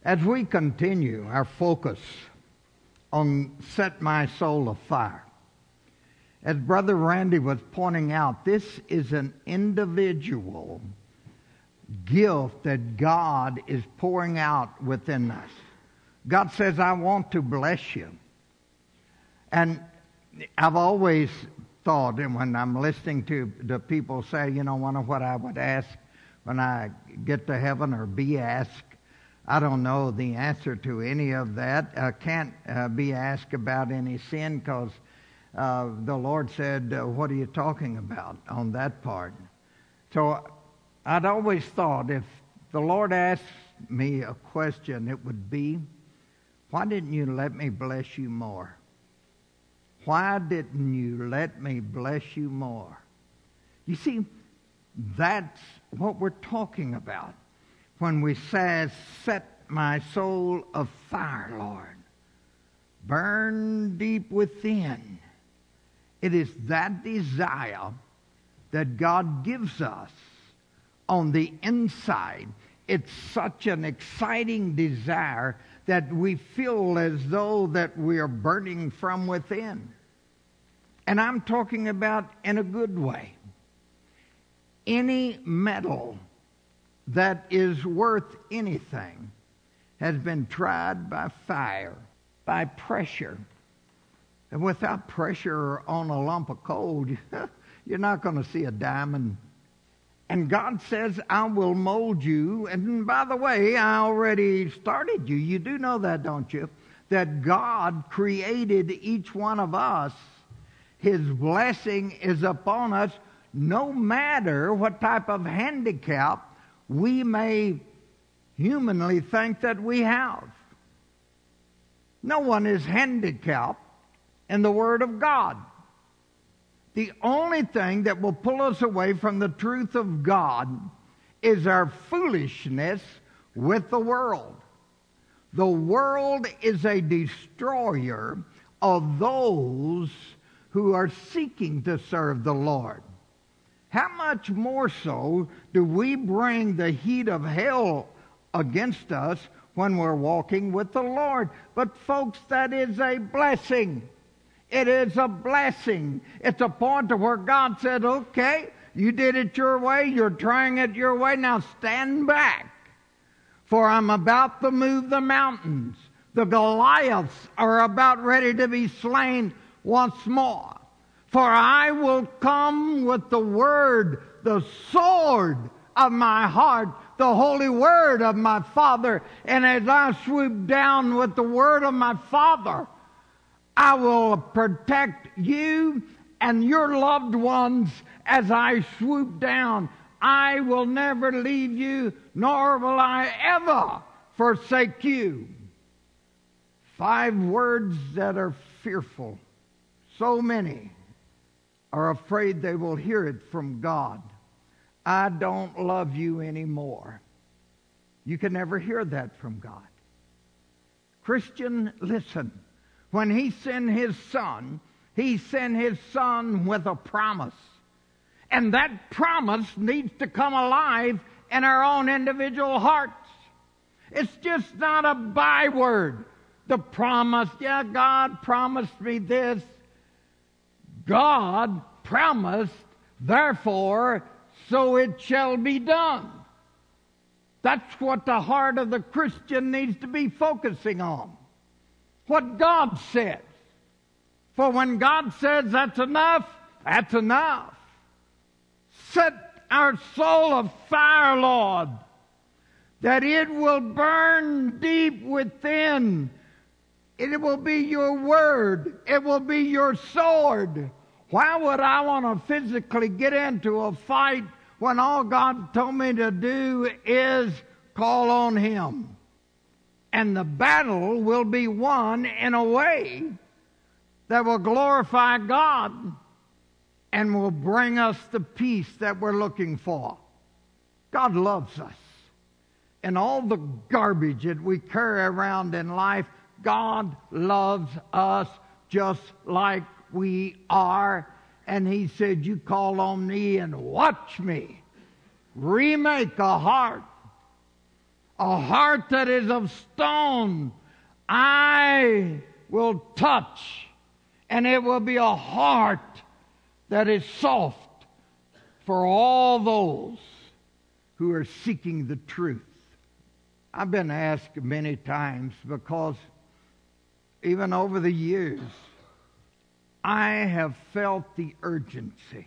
As we continue our focus on Set My Soul Afire, as Brother Randy was pointing out, this is an individual gift that God is pouring out within us. God says, I want to bless you. And I've always thought, and when I'm listening to the people say, one of what I would ask when I get to heaven or be asked, I don't know the answer to any of that. I can't be asked about any sin because the Lord said, what are you talking about on that part? So I'd always thought if the Lord asked me a question, it would be, why didn't you let me bless you more? Why didn't you let me bless you more? You see, that's what we're talking about when we say, set my soul afire, Lord. Burn deep within. It is that desire that God gives us on the inside. It's such an exciting desire that we feel as though that we are burning from within. And I'm talking about in a good way. Any metal that is worth anything has been tried by fire, by pressure. And without pressure on a lump of coal, you're not going to see a diamond. And God says, I will mold you. And by the way, I already started you. You do know that, don't you? That God created each one of us. His blessing is upon us no matter what type of handicap we may humanly think that we have. No one is handicapped in the Word of God. The only thing that will pull us away from the truth of God is our foolishness with the world. The world is a destroyer of those who are seeking to serve the Lord. How much more so do we bring the heat of hell against us when we're walking with the Lord? But folks, that is a blessing. It is a blessing. It's a point to where God said, okay, you did it your way, you're trying it your way, now stand back. For I'm about to move the mountains. The Goliaths are about ready to be slain once more. For I will come with the word, the sword of my heart, the holy word of my Father. And as I swoop down with the word of my Father, I will protect you and your loved ones as I swoop down. I will never leave you, nor will I ever forsake you. 5 words that are fearful. So many are afraid they will hear it from God. I don't love you anymore. You can never hear that from God. Christian, listen. When He sent His Son, He sent His Son with a promise. And that promise needs to come alive in our own individual hearts. It's just not a byword. The promise, yeah, God promised me this. God promised, therefore, so it shall be done. That's what the heart of the Christian needs to be focusing on. What God says. For when God says that's enough, that's enough. Set our soul afire, Lord, that it will burn deep within. It will be your word. It will be your sword. Why would I want to physically get into a fight when all God told me to do is call on Him? And the battle will be won in a way that will glorify God and will bring us the peace that we're looking for. God loves us. And all the garbage that we carry around in life, God loves us just like we are. And He said, you call on me and watch me remake a heart A heart that is of stone I will touch, and it will be a heart that is soft for all those who are seeking the truth. I've been asked many times, because even over the years, I have felt the urgency.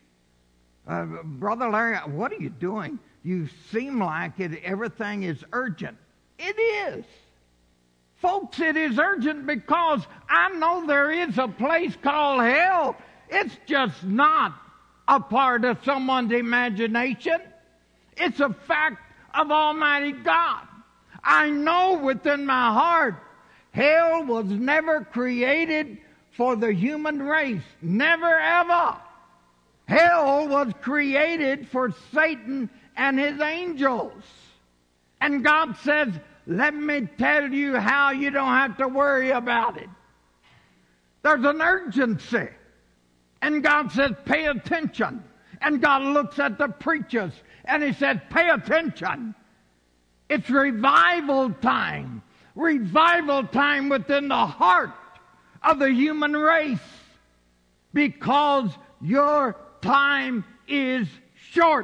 Brother Larry, what are you doing? You seem like everything is urgent. It is. Folks, it is urgent because I know there is a place called hell. It's just not a part of someone's imagination. It's a fact of Almighty God. I know within my heart hell was never created for the human race. Never ever. Hell was created for Satan and his angels. And God says, let me tell you how you don't have to worry about it. There's an urgency. And God says, pay attention. And God looks at the preachers and He said, pay attention. It's revival time. Revival time within the heart of the human race. Because your time is short.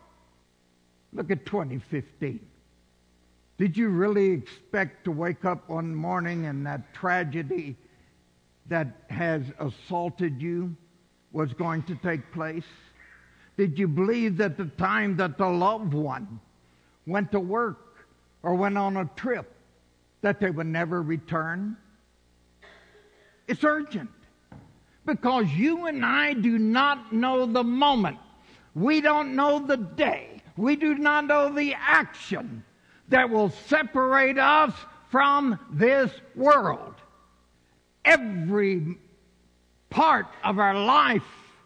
Look at 2015. Did you really expect to wake up one morning and that tragedy that has assaulted you was going to take place? Did you believe that the time that the loved one went to work or went on a trip, that they would never return? It's urgent. Because you and I do not know the moment. We don't know the day. We do not know the action that will separate us from this world. Every part of our life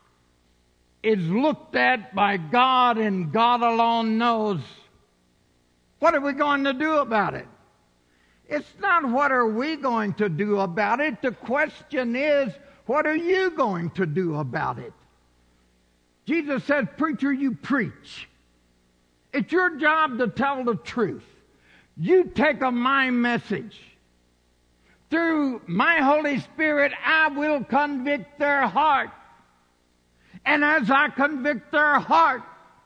is looked at by God, and God alone knows. What are we going to do about it? It's not what are we going to do about it. The question is, what are you going to do about it? Jesus said, preacher, you preach. It's your job to tell the truth. You take my message. Through my Holy Spirit, I will convict their heart. And as I convict their heart,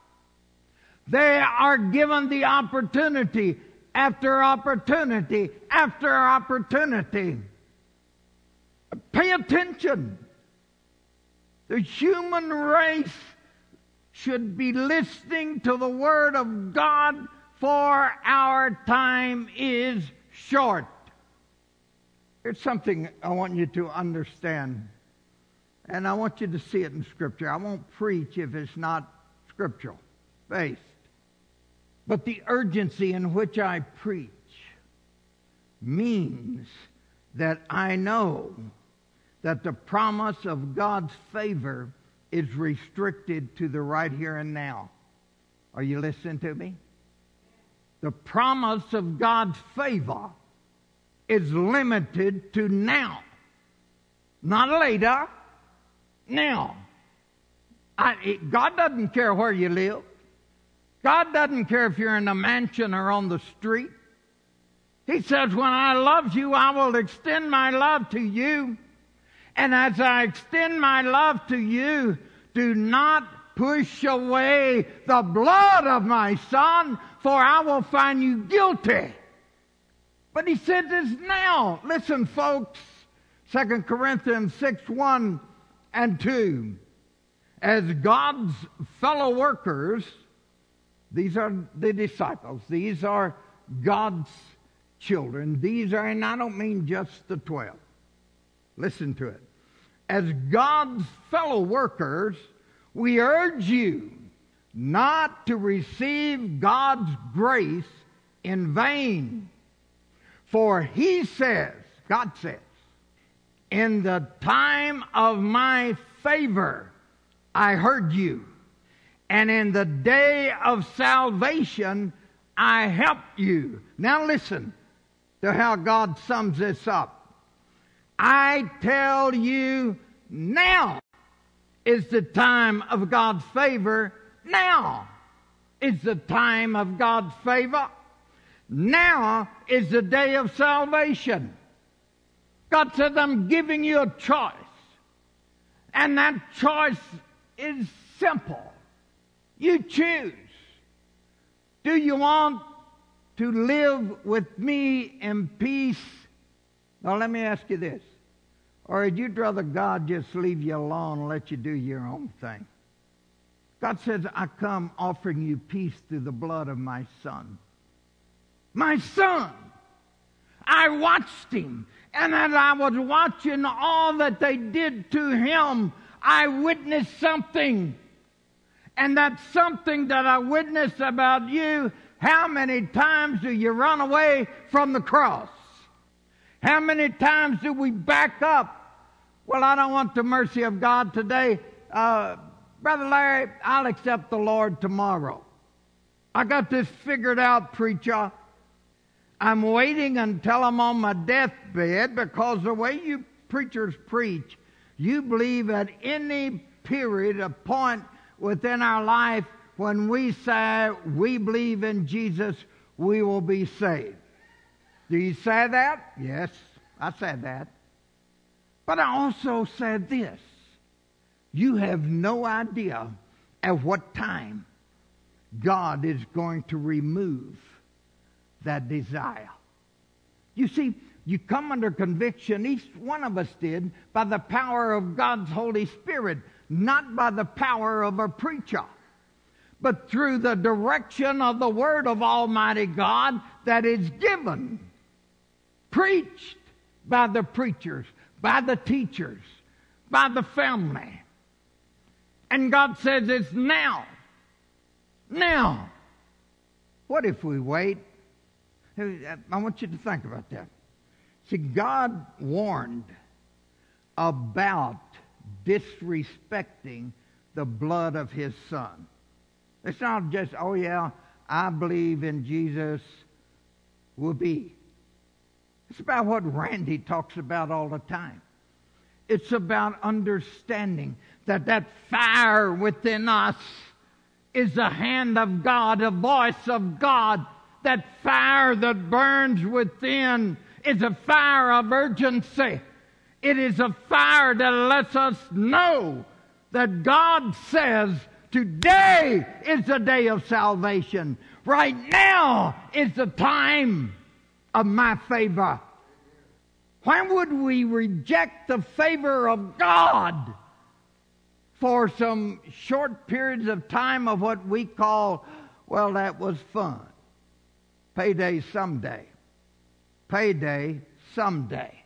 they are given the opportunity after opportunity after opportunity. Pay attention. The human race should be listening to the Word of God, for our time is short. Here's something I want you to understand, and I want you to see it in Scripture. I won't preach if it's not scriptural based. But the urgency in which I preach means that I know that the promise of God's favor is restricted to the right here and now. Are you listening to me? The promise of God's favor is limited to now. Not later, now. God doesn't care where you live. God doesn't care if you're in a mansion or on the street. He says, when I love you, I will extend my love to you. And as I extend my love to you, do not push away the blood of my Son, for I will find you guilty. But He said this now. Listen, folks, 2 Corinthians 6:1 and 2. As God's fellow workers, these are the disciples. These are God's children. These are, and I don't mean just the 12. Listen to it. As God's fellow workers, we urge you not to receive God's grace in vain. For He says, God says, in the time of my favor I heard you, and in the day of salvation I helped you. Now listen to how God sums this up. I tell you, now is the time of God's favor. Now is the time of God's favor. Now is the day of salvation. God said, I'm giving you a choice. And that choice is simple. You choose. Do you want to live with me in peace? Now let me ask you this. Or would you rather God just leave you alone and let you do your own thing? God says, I come offering you peace through the blood of my Son. My Son! I watched him. And as I was watching all that they did to him, I witnessed something. And that something that I witnessed about you, how many times do you run away from the cross? How many times do we back up? Well, I don't want the mercy of God today. Brother Larry, I'll accept the Lord tomorrow. I got this figured out, preacher. I'm waiting until I'm on my deathbed, because the way you preachers preach, you believe at any period, a point within our life, when we say we believe in Jesus, we will be saved. Do you say that? Yes, I said that. But I also said this. You have no idea at what time God is going to remove that desire. You see, you come under conviction, each one of us did, by the power of God's Holy Spirit, not by the power of a preacher, but through the direction of the Word of Almighty God that is given, preached by the preachers, by the teachers, by the family. And God says it's now. Now. What if we wait? I want you to think about that. See, God warned about disrespecting the blood of His Son. It's not just, oh yeah, I believe in Jesus, will be. It's about what Randy talks about all the time. It's about understanding that that fire within us is the hand of God, a voice of God. That fire that burns within is a fire of urgency. It is a fire that lets us know that God says, today is the day of salvation. Right now is the time of my favor. Why would we reject the favor of God for some short periods of time of what we call, well, that was fun? Payday someday. Payday someday.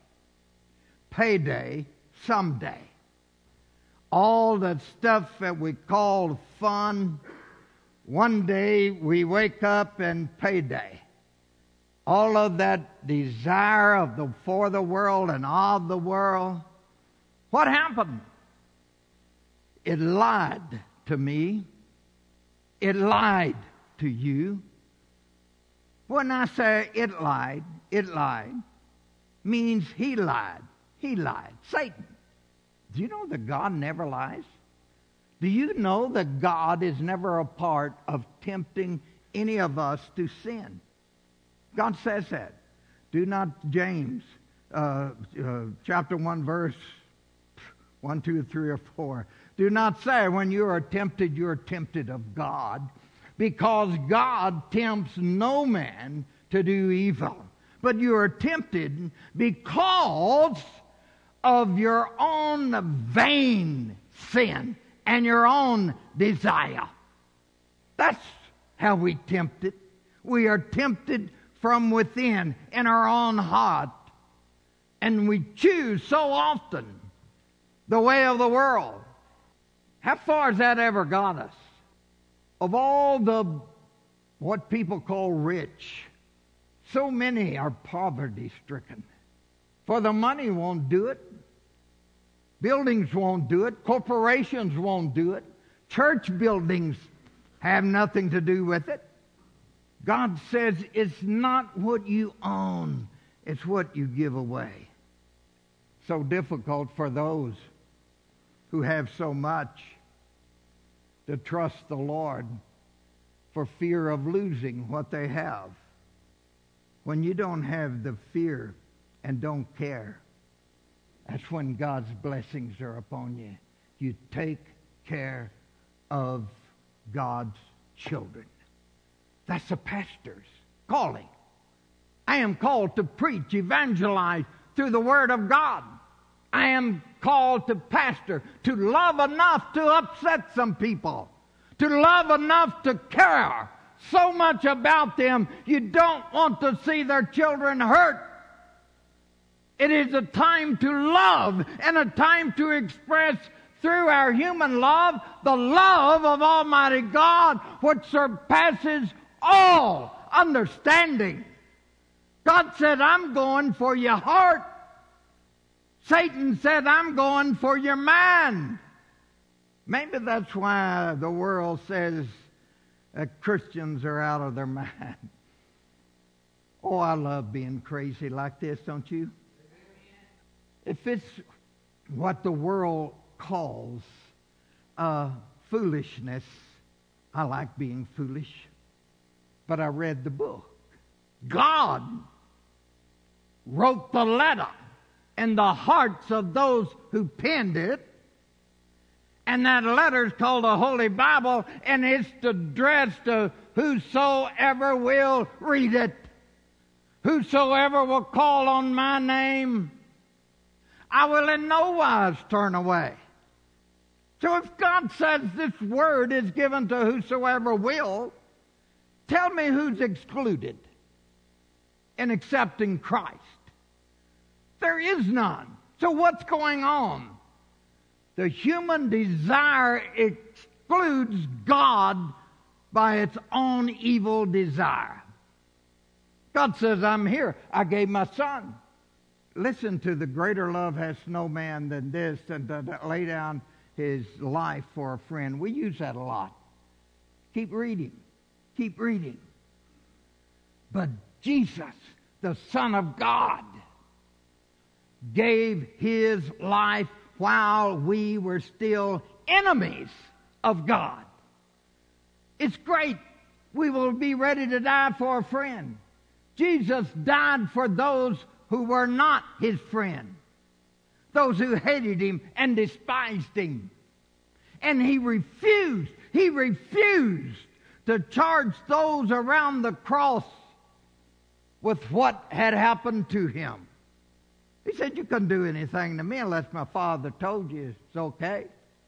Payday someday. All that stuff that we call fun, one day we wake up and payday. All of that desire for the world and of the world. What happened? It lied to me. It lied to you. When I say it lied means he lied. He lied. Satan. Do you know that God never lies? Do you know that God is never a part of tempting any of us to sin? God says that. Do not, James, chapter 1, verse 1, 2, 3, or 4. Do not say when you are tempted of God, because God tempts no man to do evil. But you are tempted because of your own vain sin and your own desire. That's how we tempted. We are tempted from within in our own heart. And we choose so often the way of the world. How far has that ever got us? Of all the, what people call rich, so many are poverty-stricken. For the money won't do it. Buildings won't do it. Corporations won't do it. Church buildings have nothing to do with it. God says it's not what you own, it's what you give away. So difficult for those who have so much to trust the Lord for fear of losing what they have. when you don't have the fear and don't care, that's when God's blessings are upon you. You take care of God's children. That's a pastor's calling. I am called to preach, evangelize through the Word of God. I am called to pastor, to love enough to upset some people, to love enough to care so much about them you don't want to see their children hurt. It is a time to love and a time to express through our human love the love of Almighty God, which surpasses all understanding. God said, I'm going for your heart. Satan said, I'm going for your mind. Maybe that's why the world says that Christians are out of their mind. Oh, I love being crazy like this, don't you? If it's what the world calls foolishness, I like being foolish. But I read the book. God wrote the letter in the hearts of those who penned it. And that letter is called the Holy Bible, and it's addressed to whosoever will read it. Whosoever will call on my name, I will in no wise turn away. So if God says this word is given to whosoever will, tell me who's excluded in accepting Christ. There is none. So what's going on? The human desire excludes God by its own evil desire. God says, I'm here. I gave my son. Listen to the greater love has no man than this, than to lay down his life for a friend. We use that a lot. Keep reading. Keep reading. But Jesus, the Son of God, gave his life while we were still enemies of God. It's great. We will be ready to die for a friend. Jesus died for those who were not his friend, those who hated him and despised him. And he refused to charge those around the cross with what had happened to him. He said, you couldn't do anything to me unless my Father told you it's okay.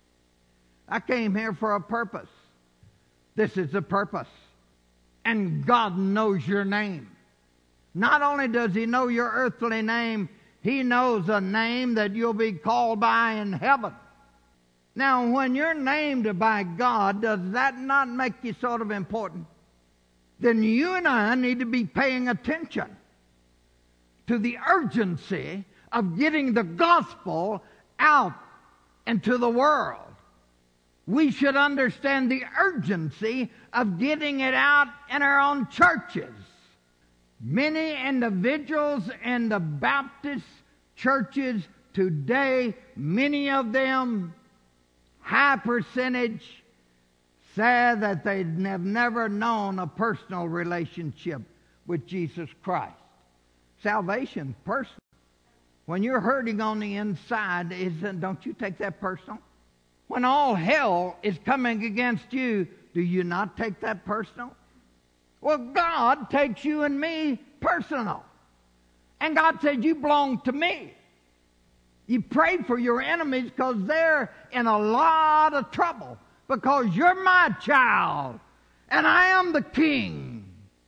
I came here for a purpose. This is the purpose. And God knows your name. Not only does he know your earthly name, he knows a name that you'll be called by in heaven. Now, when you're named by God, does that not make you sort of important? Then you and I need to be paying attention to the urgency of getting the gospel out into the world. We should understand the urgency of getting it out in our own churches. Many individuals in the Baptist churches today, many of them, high percentage, say that they have never known a personal relationship with Jesus Christ. Salvation's personal. When you're hurting on the inside, don't you take that personal? When all hell is coming against you, do you not take that personal? Well, God takes you and me personal. And God said, you belong to me. You pray for your enemies because they're in a lot of trouble because you're my child and I am the king.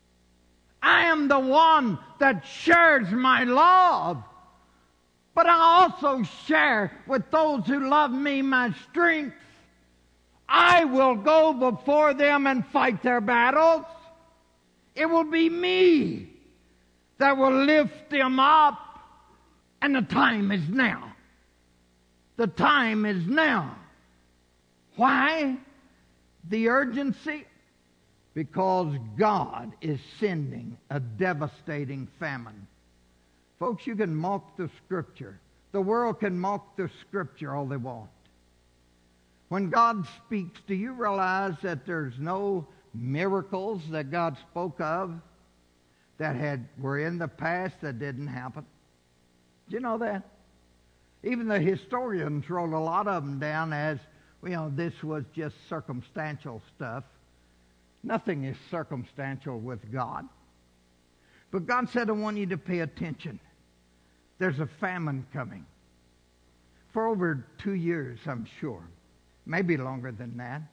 I am the one that shares my love. But I also share with those who love me my strength. I will go before them and fight their battles. It will be me that will lift them up. And the time is now. The time is now. Why the urgency? Because God is sending a devastating famine. Folks, you can mock the Scripture. The world can mock the Scripture all they want. When God speaks, do you realize that there's no miracles that God spoke of that were in the past that didn't happen. Did you know that? Even the historians wrote a lot of them down as, this was just circumstantial stuff. Nothing is circumstantial with God. But God said, I want you to pay attention. There's a famine coming. For over 2 years, I'm sure. Maybe longer than that.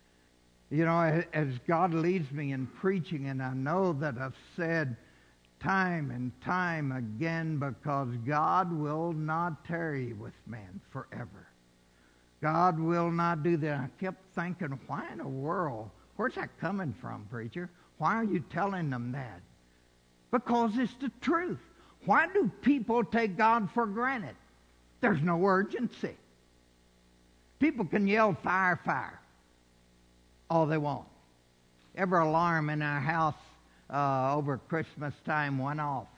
As God leads me in preaching, and I know that I've said time and time again, because God will not tarry with man forever. God will not do that. I kept thinking, why in the world? Where's that coming from, preacher? Why are you telling them that? Because it's the truth. Why do people take God for granted? There's no urgency. People can yell, fire, fire, all they want. Every alarm in our house over Christmas time went off.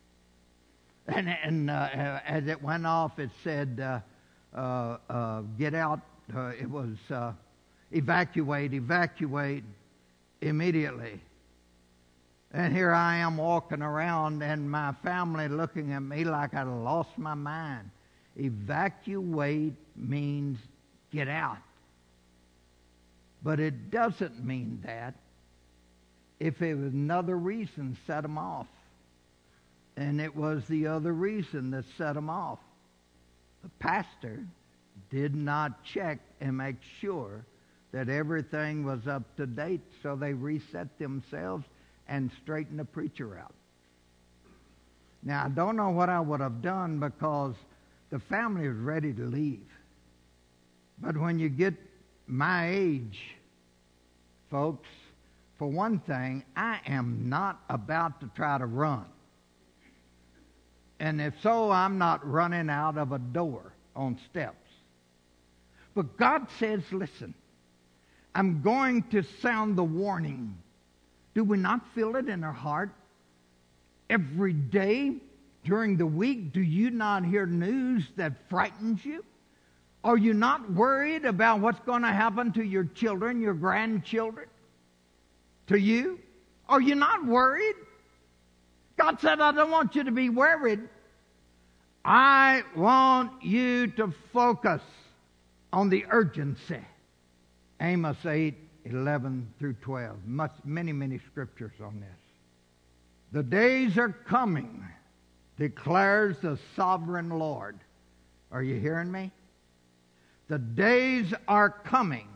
And as it went off, it said, get out. It was evacuate immediately. And here I am walking around, and my family looking at me like I'd lost my mind. Evacuate means get out. But it doesn't mean that if it was another reason set them off. And it was the other reason that set them off. The pastor did not check and make sure that everything was up to date, so they reset themselves and straightened the preacher out. Now, I don't know what I would have done, because the family was ready to leave. But when you get my age, folks, for one thing, I am not about to try to run. And if so, I'm not running out of a door on steps. But God says, listen, I'm going to sound the warning. Do we not feel it in our heart? Every day during the week, do you not hear news that frightens you? Are you not worried about what's going to happen to your children, your grandchildren, to you? Are you not worried? God said, I don't want you to be worried. I want you to focus on the urgency. Amos 8:11 through 12. Many scriptures on this. The days are coming, declares the sovereign Lord. Are you hearing me? The days are coming,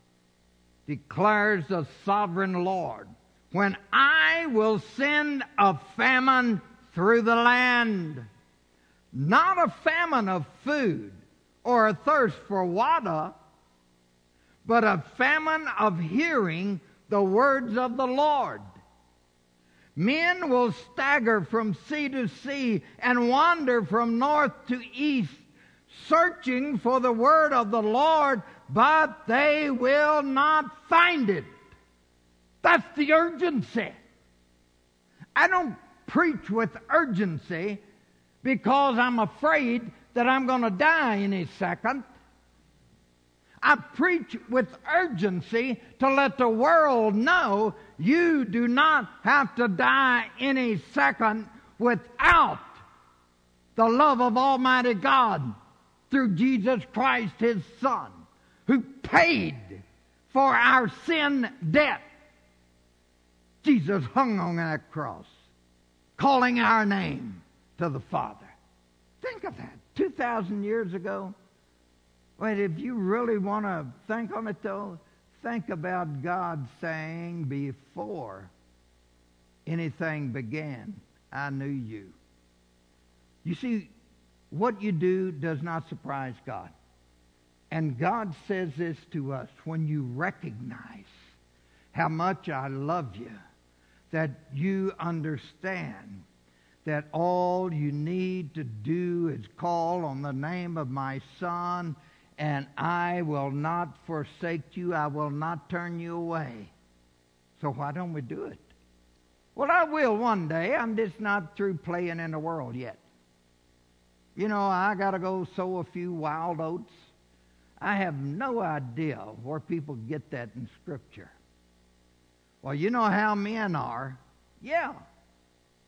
declares the sovereign Lord, when I will send a famine through the land. Not a famine of food or a thirst for water, but a famine of hearing the words of the Lord. Men will stagger from sea to sea and wander from north to east, searching for the word of the Lord, but they will not find it. That's the urgency. I don't preach with urgency because I'm afraid that I'm going to die any second. I preach with urgency to let the world know you do not have to die any second without the love of Almighty God through Jesus Christ, His Son, who paid for our sin debt. Jesus hung on that cross, calling our name to the Father. Think of that. 2,000 years ago. Wait, if you really want to think on it, though, think about God saying, before anything began, I knew you. You see, what you do does not surprise God. And God says this to us: when you recognize how much I love you, that you understand that all you need to do is call on the name of my Son, and I will not forsake you. I will not turn you away. So why don't we do it? Well, I will one day. I'm just not through playing in the world yet. You know, I got to go sow a few wild oats. I have no idea where people get that in Scripture. Well, you know how men are. Yeah.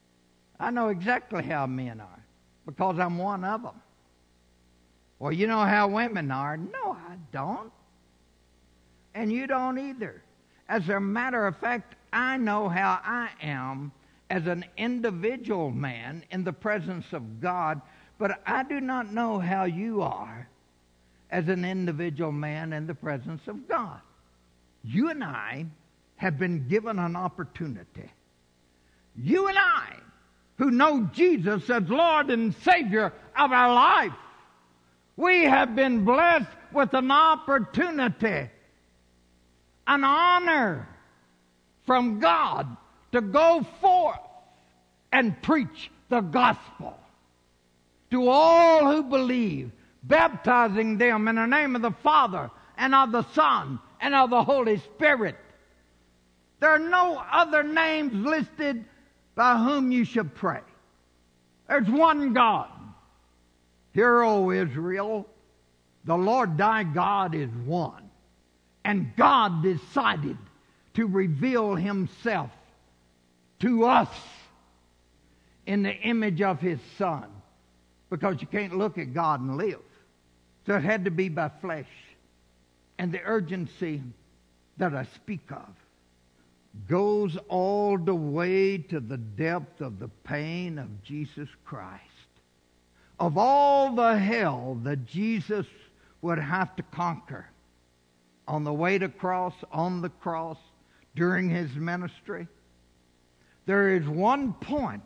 I know exactly how men are because I'm one of them. Well, you know how women are. No, I don't. And you don't either. As a matter of fact, I know how I am as an individual man in the presence of God, but I do not know how you are as an individual man in the presence of God. You and I have been given an opportunity. You and I, who know Jesus as Lord and Savior of our life, we have been blessed with an opportunity, an honor from God to go forth and preach the gospel to all who believe, baptizing them in the name of the Father and of the Son and of the Holy Spirit. There are no other names listed by whom you should pray. There's one God. Hear, O Israel, the Lord thy God is one. And God decided to reveal himself to us in the image of his Son, because you can't look at God and live. So it had to be by flesh. And the urgency that I speak of goes all the way to the depth of the pain of Jesus Christ. Of all the hell that Jesus would have to conquer on the way to cross, on the cross, during his ministry, there is one point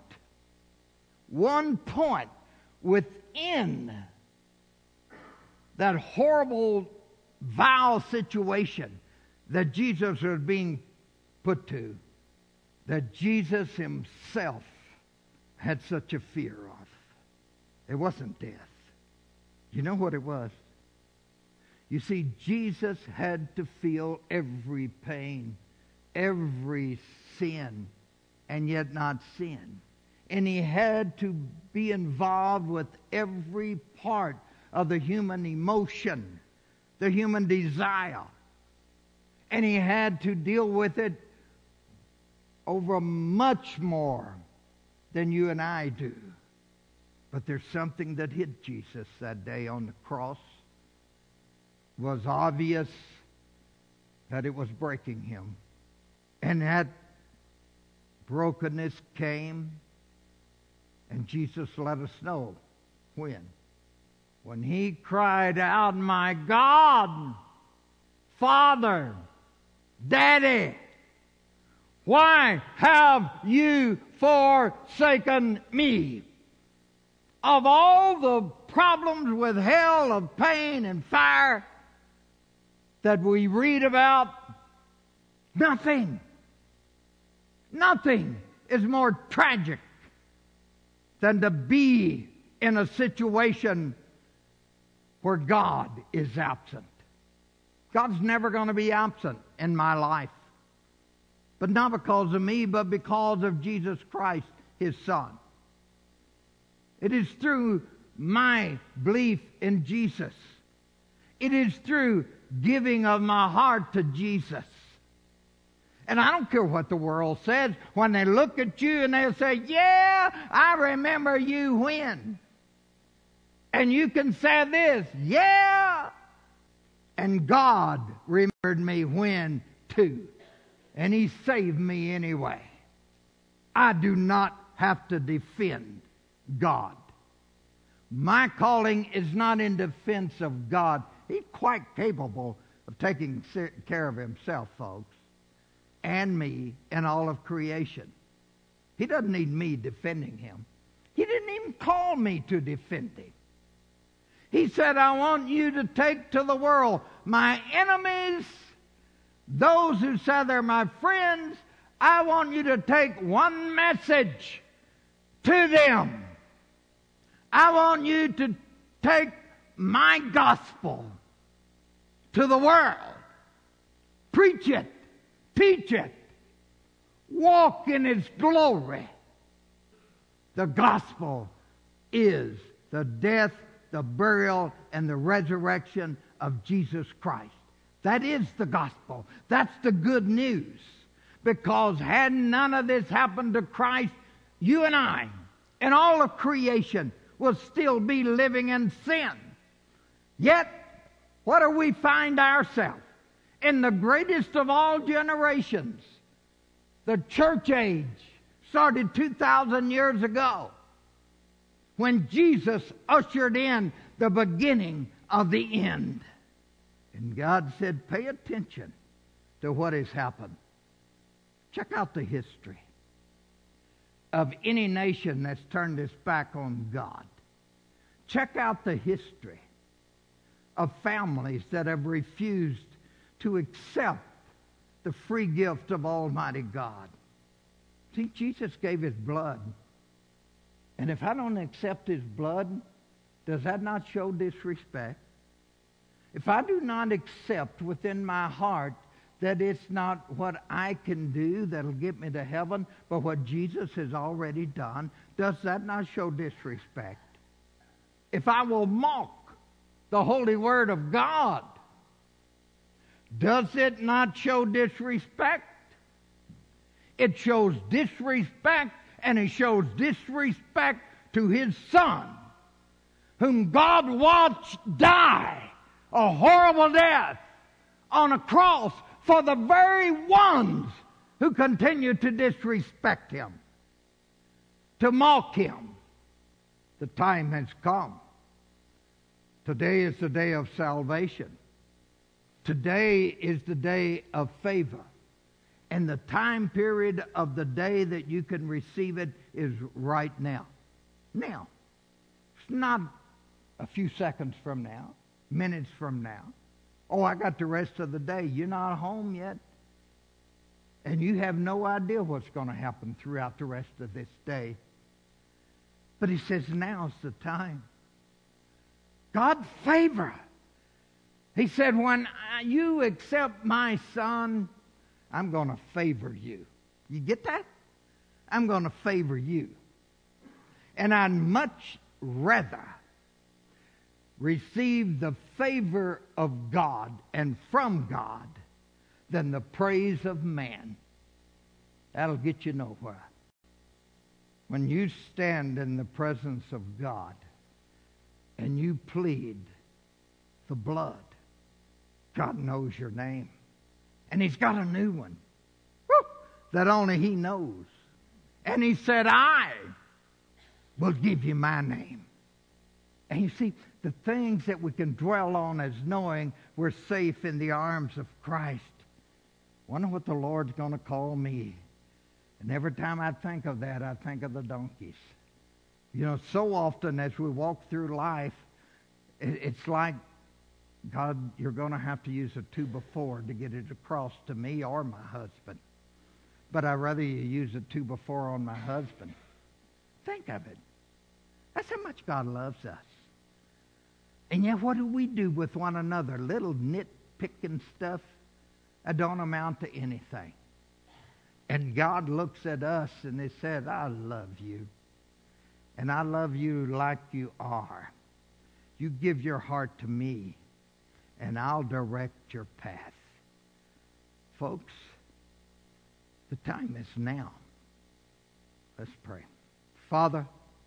within that horrible, vile situation that Jesus was being put to, that Jesus himself had such a fear of. It wasn't death. You know what it was? You see, Jesus had to feel every pain, every sin, and yet not sin. And he had to be involved with every part of the human emotion, the human desire. And he had to deal with it over much more than you and I do. But there's something that hit Jesus that day on the cross. It was obvious that it was breaking him. And that brokenness came, and Jesus let us know when. When he cried out, "My God, Father, Daddy, why have you forsaken me?" Of all the problems with hell, of pain and fire that we read about, nothing is more tragic than to be in a situation where God is absent. God's never going to be absent in my life. But not because of me, but because of Jesus Christ, his Son. It is through my belief in Jesus. It is through giving of my heart to Jesus. And I don't care what the world says. When they look at you and they'll say, "Yeah, I remember you when." And you can say this, "Yeah, and God remembered me when too. And he saved me anyway." I do not have to defend God. My calling is not in defense of God. He's quite capable of taking care of himself, folks, and me and all of creation. He doesn't need me defending him. He didn't even call me to defend him. He said, "I want you to take to the world my enemies, those who say they're my friends. I want you to take one message to them. I want you to take my gospel to the world. Preach it. Teach it. Walk in its glory." The gospel is the death, the burial, and the resurrection of Jesus Christ. That is the gospel. That's the good news. Because had none of this happened to Christ, you and I and all of creation will still be living in sin. Yet, what do we find ourselves? In the greatest of all generations, the church age started 2,000 years ago when Jesus ushered in the beginning of the end. And God said, pay attention to what has happened. Check out the history of any nation that's turned its back on God. Check out the history of families that have refused to accept the free gift of Almighty God. See, Jesus gave His blood. And if I don't accept His blood, does that not show disrespect? If I do not accept within my heart that it's not what I can do that'll get me to heaven, but what Jesus has already done, does that not show disrespect? If I will mock the holy word of God, does it not show disrespect? It shows disrespect, and it shows disrespect to His Son, whom God watched die a horrible death on a cross for the very ones who continue to disrespect Him, to mock Him. The time has come. Today is the day of salvation. Today is the day of favor. And the time period of the day that you can receive it is right now. Now. It's not a few seconds from now, minutes from now. Oh, I got the rest of the day. You're not home yet. And you have no idea what's going to happen throughout the rest of this day. But He says now's the time. God's favor. He said, when you accept my Son, I'm going to favor you. You get that? I'm going to favor you. And I'd much rather receive the favor of God and from God than the praise of man. That'll get you nowhere. When you stand in the presence of God and you plead the blood, God knows your name. And He's got a new one that only He knows. And He said, I will give you my name. And you see, the things that we can dwell on as knowing we're safe in the arms of Christ. Wonder what the Lord's going to call me. And every time I think of that, I think of the donkeys. You know, so often as we walk through life, it's like, God, you're going to have to use a 2x4 to get it across to me or my husband. But I'd rather you use a 2x4 on my husband. Think of it. That's how much God loves us. And yet what do we do with one another? Little nitpicking stuff that don't amount to anything. And God looks at us and He said, I love you. And I love you like you are. You give your heart to me, and I'll direct your path. Folks, the time is now. Let's pray. Father,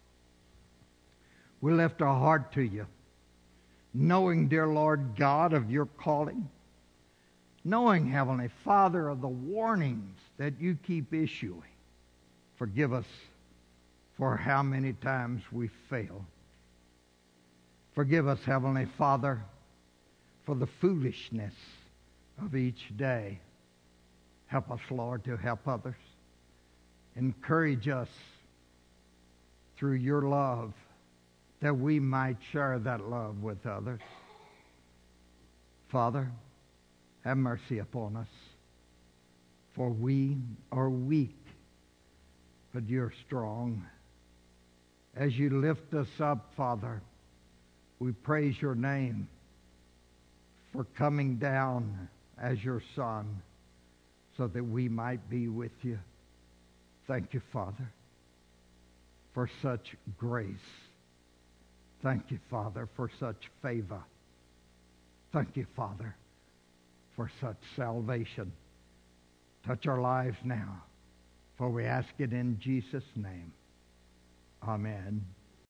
we lift our heart to you, knowing, dear Lord God, of your calling, knowing, Heavenly Father, of the warnings that you keep issuing. Forgive us for how many times we fail. Forgive us, Heavenly Father, for the foolishness of each day. Help us, Lord, to help others. Encourage us through your love that we might share that love with others. Father, have mercy upon us, for we are weak, but you're strong. As you lift us up, Father, we praise your name for coming down as your Son so that we might be with you. Thank you, Father, for such grace. Thank you, Father, for such favor. Thank you, Father, for such salvation. Touch our lives now, for we ask it in Jesus' name. Amen.